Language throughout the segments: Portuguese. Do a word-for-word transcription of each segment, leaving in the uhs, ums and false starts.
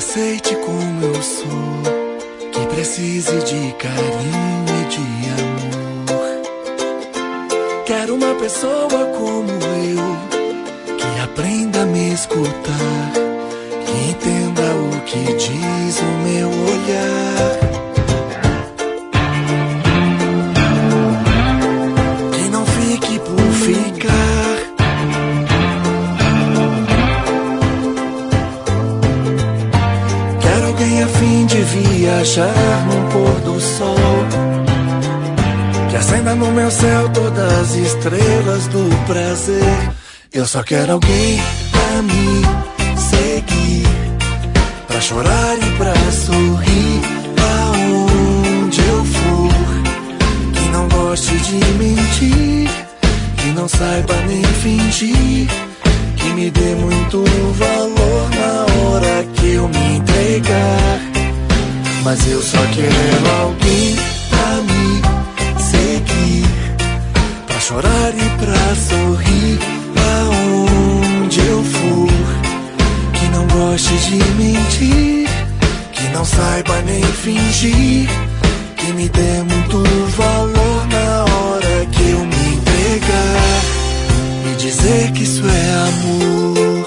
aceite como eu sou, que precise de carinho e de amor. Quero uma pessoa como eu, que aprenda a me escutar, que entenda o que diz o meu olhar, que não fique por ficar. Quero alguém a fim de viajar num pôr do sol, que acenda no meu céu todas as estrelas do prazer. Eu só quero alguém pra me seguir, pra chorar e pra sorrir aonde eu for, que não goste de mentir, que não saiba nem fingir, que me dê muito valor na hora que eu me entregar. Mas eu só quero alguém pra me seguir, pra chorar e pra sorrir aonde eu for, que não goste de mentir, que não saiba nem fingir, que me dê muito valor na hora que eu me entregar e dizer que isso é amor.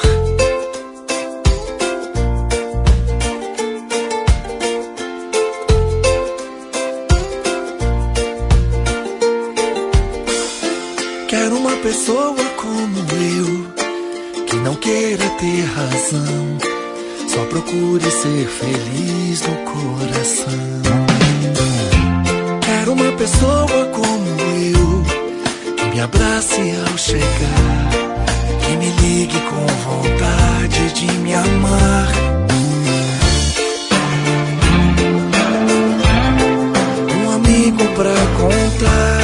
Quero uma pessoa como eu, que não queira ter razão, só procure ser feliz no coração. Quero uma pessoa como eu, que me abrace ao chegar, que me ligue com vontade de me amar. Um amigo pra contar,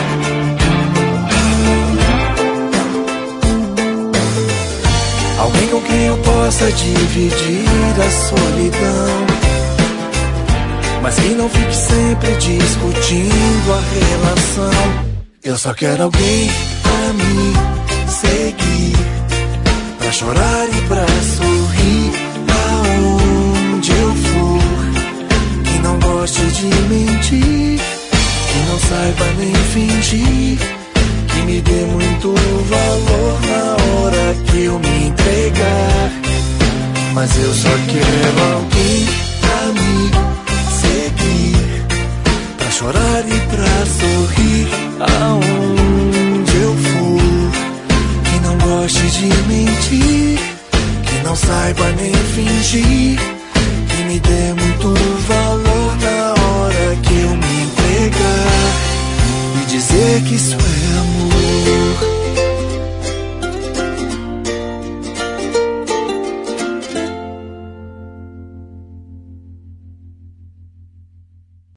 alguém com quem eu possa dividir a solidão, mas que não fique sempre discutindo a relação. Eu só quero alguém pra me seguir, pra chorar e pra sorrir aonde eu for, que não goste de mentir, que não saiba nem fingir, que me dê muito valor na hora que eu me entregar. Mas eu só quero alguém pra me seguir, pra chorar e pra sorrir aonde eu for, que não goste de mentir, que não saiba nem fingir,